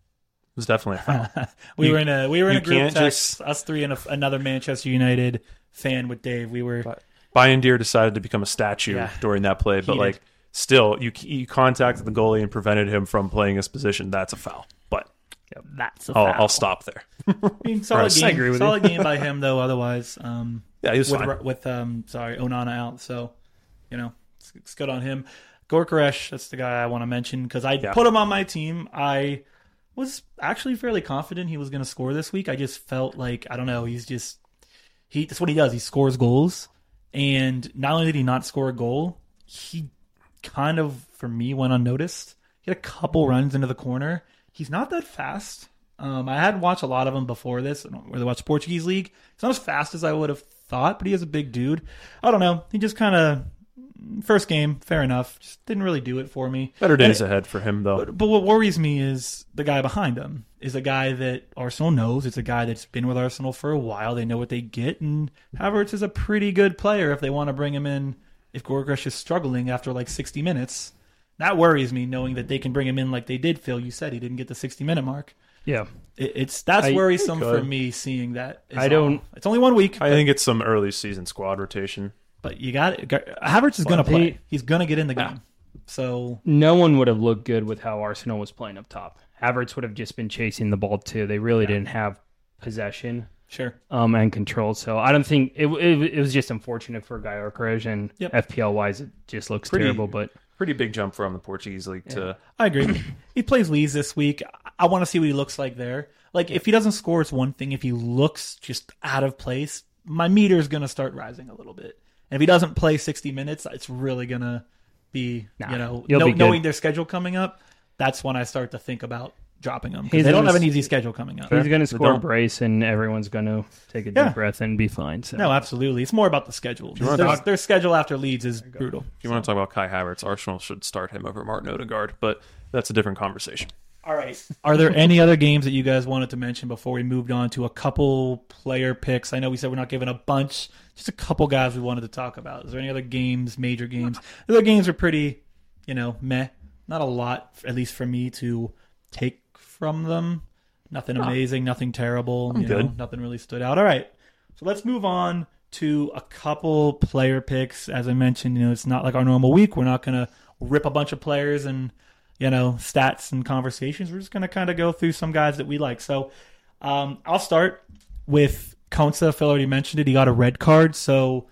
It was definitely a foul. we You- were in a we were in you a group can't text, just- us three and a, another Manchester United fan with Dave. We were Bayindir decided to become a statue Yeah. during that play, but Heated. like still, you you contacted the goalie and prevented him from playing his position. That's a foul. But that's a I'll, foul. I'll stop there. I mean, solid Right. game. I agree with solid game by him though. Otherwise, um, Yeah, he was with fine. with um, sorry, Onana out. So, you know, it's, it's good on him. Gorkaresh, that's the guy I want to mention because I Yeah. put him on my team. I was actually fairly confident he was going to score this week. I just felt like I don't know. He's just he. That's what he does. He scores goals, and not only did he not score a goal, he kind of for me went unnoticed. He had a couple runs into the corner. He's not that fast. Um, I had watched a lot of him before this, where they watched Portuguese League. He's not as fast as I would have thought, but he is a big dude. I don't know. He just kind of first game, fair enough. Just didn't really do it for me. Better days And- ahead for him, though. But, but what worries me is the guy behind him is a guy that Arsenal knows. It's a guy that's been with Arsenal for a while. They know what they get, and Havertz is a pretty good player if they want to bring him in. If Gorgash is struggling after like sixty minutes, that worries me. Knowing that they can bring him in like they did. Phil, you said he didn't get the sixty minute mark. Yeah. It, it's that's I- worrisome Good. for me. Seeing that, is I don't- all. It's only one week. I but, think it's some early season squad rotation. but you got it. Havertz is going to Well, play. he- He's going to get in the game. So No one would have looked good with how Arsenal was playing up top. Havertz would have just been chasing the ball too. They really didn't have possession sure. um, and control. So I don't think it, it, it was just unfortunate for Guy Orkrej, and Yep. F P L wise, it just looks Pretty- terrible. But Pretty big jump from the Portuguese league to I agree. He plays Leeds this week. I want to see what he looks like there. Like, if he doesn't score, it's one thing. If he looks just out of place, my meter is going to start rising a little bit. And if he doesn't play sixty minutes, it's really going to be, Nah, you know, he'll know- be good. knowing their schedule coming up, that's when I start to think about dropping them. 'Cause He's they don't gonna have an s- easy schedule coming up. he's going to They score a don't. brace, and everyone's going to take a deep Yeah. breath and be fine. So No, absolutely. It's more about the schedule. wanna Their, talk- their schedule after Leeds is brutal. If you want to talk about Kai Havertz, Arsenal should start him over Martin Odegaard, but that's a different conversation. All right. Are there any other games that you guys wanted to mention before we moved on to a couple player picks? I know we said we're not giving a bunch, just a couple guys we wanted to talk about. Is there any other games, major games? The other games are pretty, you know, meh. Not a lot, at least for me, to take from them. Nothing amazing, nothing terrible. You know, good. nothing really stood out. All right. So let's move on to a couple player picks. As I mentioned, you know, it's not like our normal week. We're not going to rip a bunch of players and, you know, stats and conversations. We're just going to kind of go through some guys that we like. So um, I'll start with Konsa. Phil already mentioned it. He got a red card. So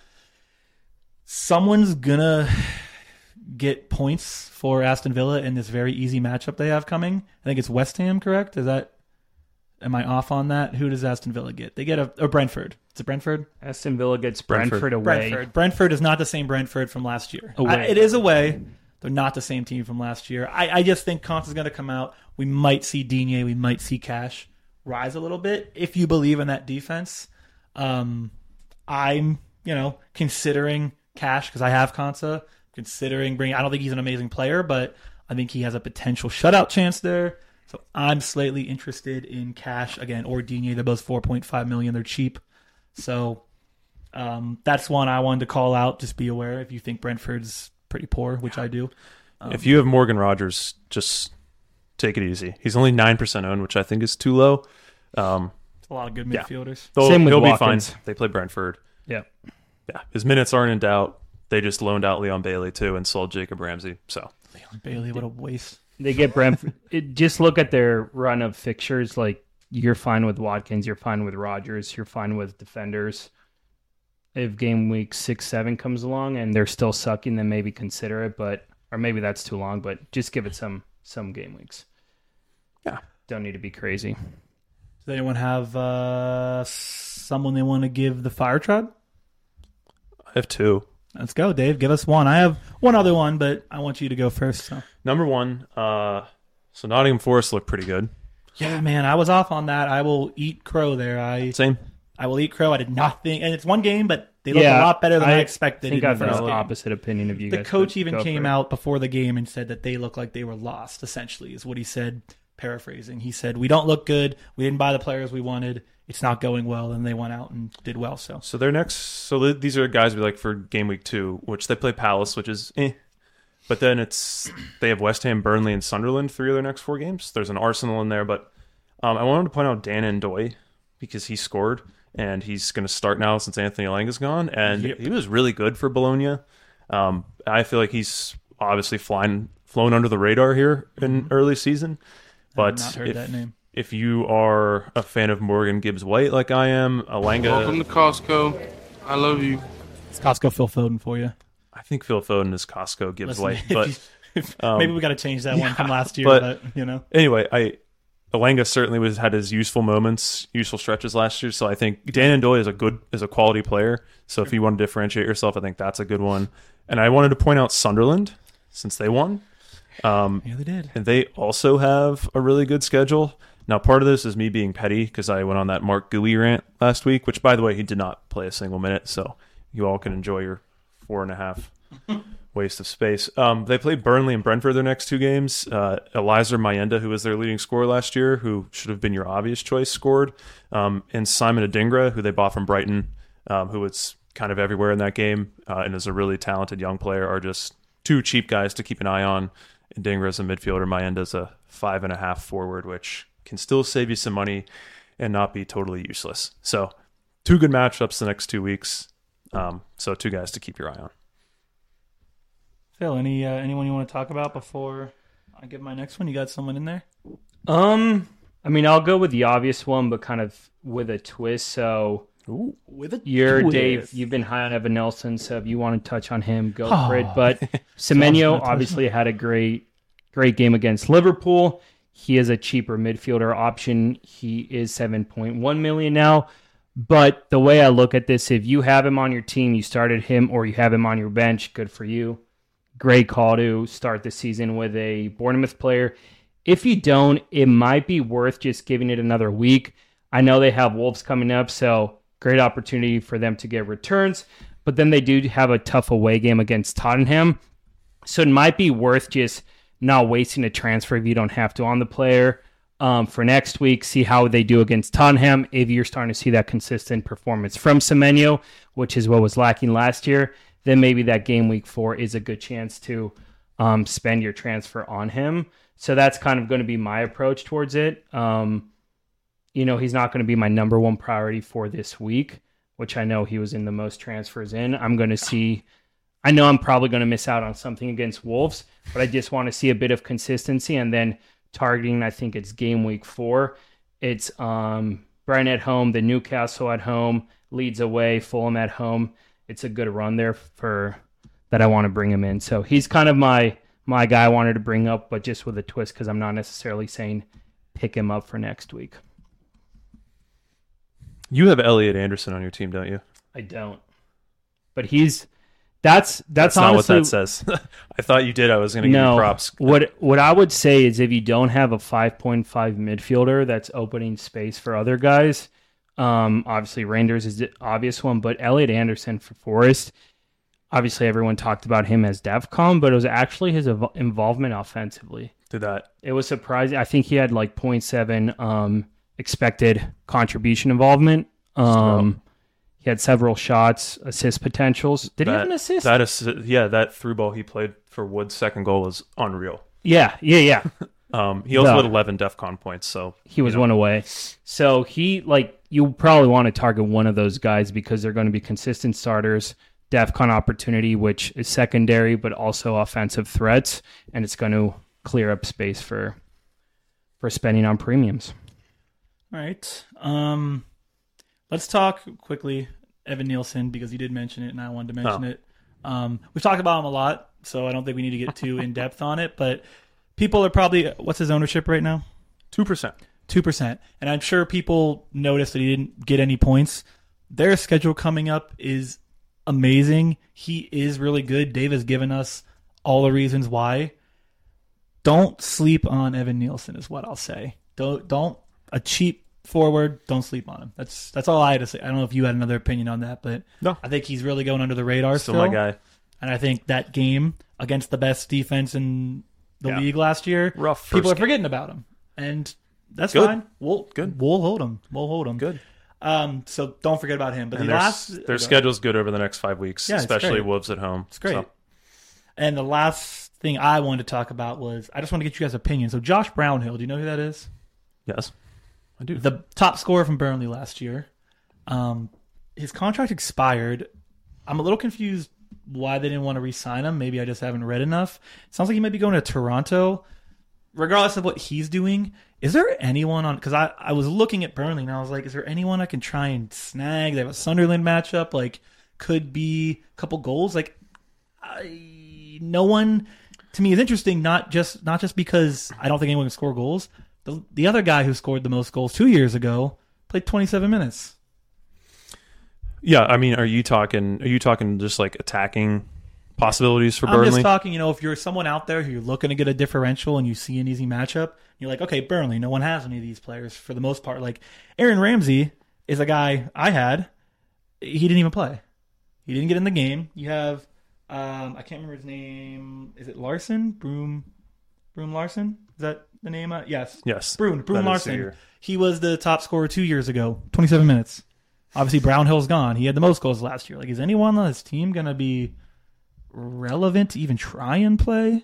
someone's going to get points for Aston Villa in this very easy matchup they have coming. I think it's West Ham, correct? Is that, am I off on that? Who does Aston Villa get? They get a, or Brentford. Is it Brentford? Aston Villa gets Brentford. Brentford, away. Brentford. Brentford is not the same Brentford from last year. Away. I- it is away. They're not the same team from last year. I, I just think Conte's going to come out. We might see Digne. We might see Cash rise a little bit if you believe in that defense. Um, I'm, you know, considering Cash because I have Konsa. Considering bringing, I don't think he's an amazing player, but I think he has a potential shutout chance there. So I'm slightly interested in Cash again or Digne. They're both four point five million. They're cheap. So um, that's one I wanted to call out. Just be aware if you think Brentford's pretty poor, which I do. Um, if you have Morgan Rogers, just take it easy. He's only nine percent owned, which I think is too low. Um, a lot of good Yeah. midfielders. they'll- Same with he'll be Watkins. fine. They play Brentford. Yeah. Yeah, his minutes aren't in doubt. They just loaned out Leon Bailey too and sold Jacob Ramsey. So Bailey, what a waste. They get Brentford. it, just look at their run of fixtures. Like, you're fine with Watkins. You're fine with Rogers. You're fine with defenders. If game week six, seven comes along and they're still sucking, then maybe consider it. But or maybe that's too long. But just give it some some game weeks. Yeah. Don't need to be crazy. Does anyone have uh, someone they want to give the fire tribe? I have two. Let's go, Dave. Give us one. I have one other one, but I want you to go first. So. Number one, uh, so Nottingham Forest looked pretty good. Yeah, man, I was off on that. I will eat crow there. I Same. I will eat crow. I did not think, and it's one game, but they look Yeah, a lot better than I, I expected. I think in I've the got first the game. opposite opinion of you The guys. coach but even go came for it. out before the game and said that they looked like they were lost. Essentially, is what he said paraphrasing. He said, we don't look good. We didn't buy the players we wanted. It's not going well. And they went out and did well. So So their next, so th- these are guys we like for game week two, which they play Palace, which is eh. But then it's, they have West Ham, Burnley, and Sunderland, three of their next four games. There's an Arsenal in there, but um, I wanted to point out Dan Ndoye because he scored, and he's going to start now since Anthony Elanga's gone, and Yep. he was really good for Bologna. Um, I feel like he's obviously flying, flown under the radar here in early season, but not heard if, that name. if you are a fan of Morgan Gibbs-White like I am, Elanga... Welcome to Costco. I love you. It's Costco Phil Foden for you. I think Phil Foden is Costco Gibbs-White, Listen, but... if you- if- um, maybe we got to change that one from last year, but- but, you know. Anyway, I Elanga certainly was had his useful moments, useful stretches last year. So I think Dan Ndoye is a good, is a quality player. So if you want to differentiate yourself, I think that's a good one. And I wanted to point out Sunderland since they won. Um, Yeah, they did. and they also have a really good schedule. Now, part of this is me being petty because I went on that Mark Gui rant last week, which, by the way, he did not play a single minute. So you all can enjoy your four and a half waste of space. Um, they played Burnley and Brentford their next two games. Uh, Eliza Mayenda, who was their leading scorer last year, who should have been your obvious choice, scored. Um, and Simon Adingra, who they bought from Brighton, um, who was kind of everywhere in that game uh, and is a really talented young player, are just two cheap guys to keep an eye on. Adingra's a midfielder. Mayenda's a five and a half forward, which can still save you some money and not be totally useless. So two good matchups the next two weeks. Um, so two guys to keep your eye on. Phil, any uh, anyone you want to talk about before I give my next one? You got someone in there? Um, I mean, I'll go with the obvious one, but kind of with a twist. So Ooh, with a you're twist. Dave. You've been high on Evan Nelson, so if you want to touch on him, go Oh. for it. But Semenyo touch obviously had a great, great game against Liverpool. He is a cheaper midfielder option. He is seven point one million now. But the way I look at this, if you have him on your team, you started him, or you have him on your bench, good for you. Great call to start the season with a Bournemouth player. If you don't, it might be worth just giving it another week. I know they have Wolves coming up, so great opportunity for them to get returns. But then they do have a tough away game against Tottenham. So it might be worth just not wasting a transfer if you don't have to on the player. Um, for next week, see how they do against Tottenham. If you're starting to see that consistent performance from Semenyo, which is what was lacking last year, then maybe that game week four is a good chance to um, spend your transfer on him. So that's kind of going to be my approach towards it. Um, you know, he's not going to be my number one priority for this week, which I know he was in the most transfers in. I'm going to see, I know I'm probably going to miss out on something against Wolves, but I just want to see a bit of consistency. And then targeting, I think it's game week four. It's um, Brighton at home, the Newcastle at home, Leeds away, Fulham at home. It's a good run there for that I want to bring him in. So he's kind of my my guy I wanted to bring up, but just with a twist because I'm not necessarily saying pick him up for next week. You have Elliot Anderson on your team, don't you? I don't. But he's that's that's, That's not what honestly that says. I thought you did. I was going to give no. you props. What what I would say is if you don't have a five point five midfielder that's opening space for other guys, um, obviously Rangers is the obvious one, but Elliot Anderson for Forest, obviously everyone talked about him as DEFCON, but it was actually his ev- involvement offensively. Did that? It was surprising. I think he had like zero point seven um, expected contribution involvement. Um, he had several shots, assist potentials. Did that, he have an assist? That assi- yeah, that through ball he played for Wood's second goal was unreal. yeah, yeah, yeah. Um, he also No. had eleven DEFCON points, so He was you know. one away. So he, like, you probably want to target one of those guys because they're going to be consistent starters, DEFCON opportunity, which is secondary, but also offensive threats, and it's going to clear up space for for spending on premiums. All right. Um, let's talk quickly Evan Nielsen because you did mention it and I wanted to mention Oh. it. Um, we've talked about him a lot, so I don't think we need to get too in depth on it. But people are probably what's his ownership right now? two percent. Two percent, and I'm sure people noticed that he didn't get any points. Their schedule coming up is amazing. He is really good. Dave has given us all the reasons why. Don't sleep on Evan Nielsen is what I'll say. Don't don't a cheap forward. Don't sleep on him. That's that's all I had to say. I don't know if you had another opinion on that, but No. I think he's really going under the radar Still still. my guy. And I think that game against the best defense in the Yeah. league last year, Rough first people are game. forgetting about him. and that's Good. fine. We'll Good. We'll hold him. We'll hold him. Good. Um, so don't forget about him. But And the their, last their schedule's good over the next five weeks, Yeah, it's especially great. Wolves at home. It's great. So, And the last thing I wanted to talk about was I just want to get you guys' opinion. So Josh Brownhill, do you know who that is? yes, I do. The top scorer from Burnley last year. Um, his contract expired. I'm a little confused why they didn't want to re-sign him. Maybe I just haven't read enough. It sounds like he might be going to Toronto. Regardless of what he's doing, is there anyone on? Because I, I was looking at Burnley and I was like, is there anyone I can try and snag? They have a Sunderland matchup. Like, could be a couple goals. Like, I, no one to me is interesting. Not just not just because I don't think anyone can score goals. The, the other guy who scored the most goals two years ago played twenty-seven minutes. Yeah, I mean, are you talking? Are you talking just like attacking possibilities for I'm Burnley? just talking, you know, if you're someone out there who you're looking to get a differential and you see an easy matchup, you're like, okay, Burnley, no one has any of these players for the most part. Like Aaron Ramsey is a guy I had. He didn't even play. He didn't get in the game. You have, um, I can't remember his name. Is it Larson? Broom, Broom Larson? Is that the name? Uh, yes. Yes, Broom, Broom that is who Larson. you're- He was the top scorer two years ago, twenty-seven minutes. Obviously, Brownhill's gone. He had the most goals last year. Like, is anyone on this team going to be relevant to even try and play?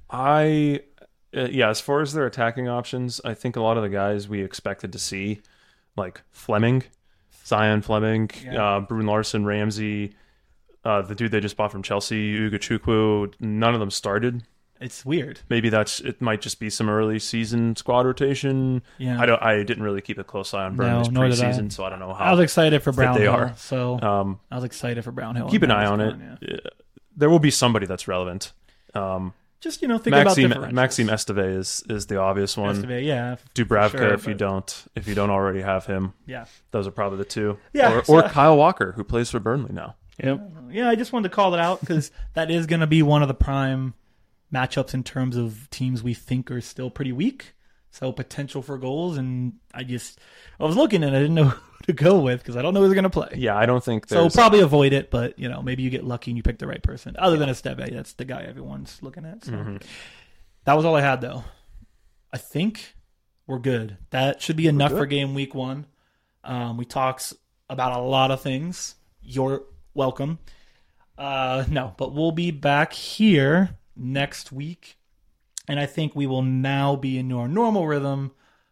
I, uh, yeah, as far as their attacking options, I think a lot of the guys we expected to see, like Fleming, Zion Fleming, Yeah. uh, Brun Larson, Ramsey, uh, the dude they just bought from Chelsea, Ugachukwu, none of them started. It's weird. Maybe that's it. Might just be some early season squad rotation. Yeah. I don't. I didn't really keep a close eye on Burnley's No, nor did I. preseason, so I don't know how. I was excited for fit they Brownhill. are. So Um, I was excited for Brownhill. keep an and eye on that it. was gone, yeah. Uh, There will be somebody that's relevant. Um, Just, you know, think Maxime about differentials. Maxime Esteve is is the obvious one. Esteve, yeah. f- Dubravka, for sure, if you but- don't, if you don't already have him, Yeah. those are probably the two. Yeah, or, so- or Kyle Walker, who plays for Burnley now. Yep. Yeah, I just wanted to call it out because that is going to be one of the prime matchups in terms of teams we think are still pretty weak. So potential for goals. And I just, I was looking and I didn't know who to go with because I don't know who's going to play. Yeah, I don't think So there's. probably avoid it, but you know, maybe you get lucky and you pick the right person. Other than Esteve, that's the guy everyone's looking at. So Mm-hmm. that was all I had, though. I think we're good. That should be enough for game week one. Um, we talked about a lot of things. You're welcome. Uh, no, but we'll be back here next week, and I think we will now be into our normal rhythm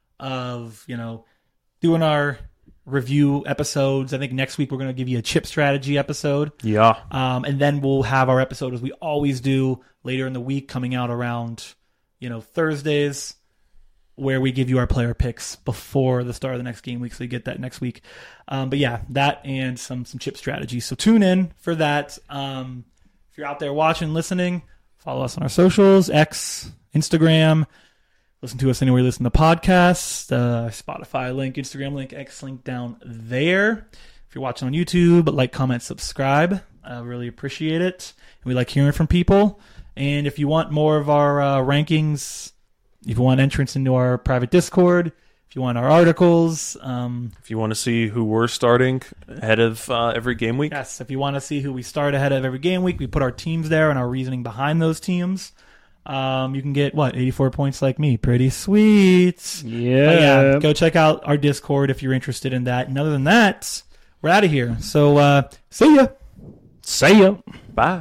of, you know, doing our review episodes. I think next week we're going to give you a chip strategy episode. yeah, Um, and then we'll have our episode as we always do later in the week coming out around, you know, Thursdays, where we give you our player picks before the start of the next game week. So you get that next week. Um, but yeah, that and some, some chip strategies. So tune in for that. Um, if you're out there watching, listening, follow us on our socials, X, Instagram. Listen to us anywhere you listen to podcasts, uh, Spotify link, Instagram link, X link down there. If you're watching on YouTube, like, comment, subscribe. I really appreciate it. And we like hearing from people. And if you want more of our uh, rankings, if you want entrance into our private Discord, if you want our articles, um, if you want to see who we're starting ahead of uh, every game week, yes, if you want to see who we start ahead of every game week, we put our teams there and our reasoning behind those teams. Um, you can get, what, eighty-four points like me. Pretty sweet. Yeah. But yeah, go check out our Discord if you're interested in that. And other than that, we're out of here. So, uh, see ya. See ya. bye.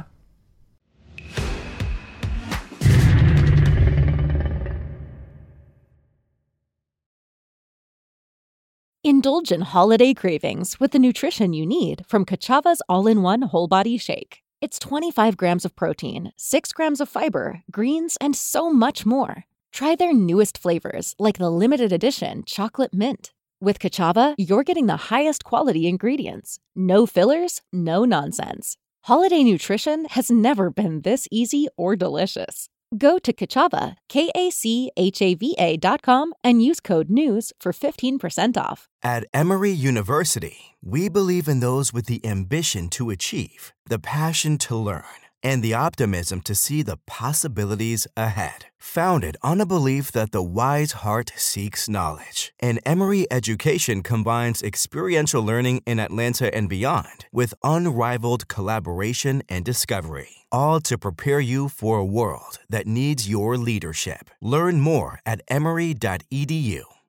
Indulge in holiday cravings with the nutrition you need from Kachava's all-in-one whole body shake. It's twenty-five grams of protein, six grams of fiber, greens, and so much more. Try their newest flavors like the limited edition chocolate mint. With Kachava, you're getting the highest quality ingredients. No fillers, no nonsense. Holiday nutrition has never been this easy or delicious. Go to Kachava, K A C H A V A dot com and use code NEWS for fifteen percent off. At Emory University, we believe in those with the ambition to achieve, the passion to learn, and the optimism to see the possibilities ahead. Founded on a belief that the wise heart seeks knowledge, and Emory Education combines experiential learning in Atlanta and beyond with unrivaled collaboration and discovery, all to prepare you for a world that needs your leadership. Learn more at emory dot e d u.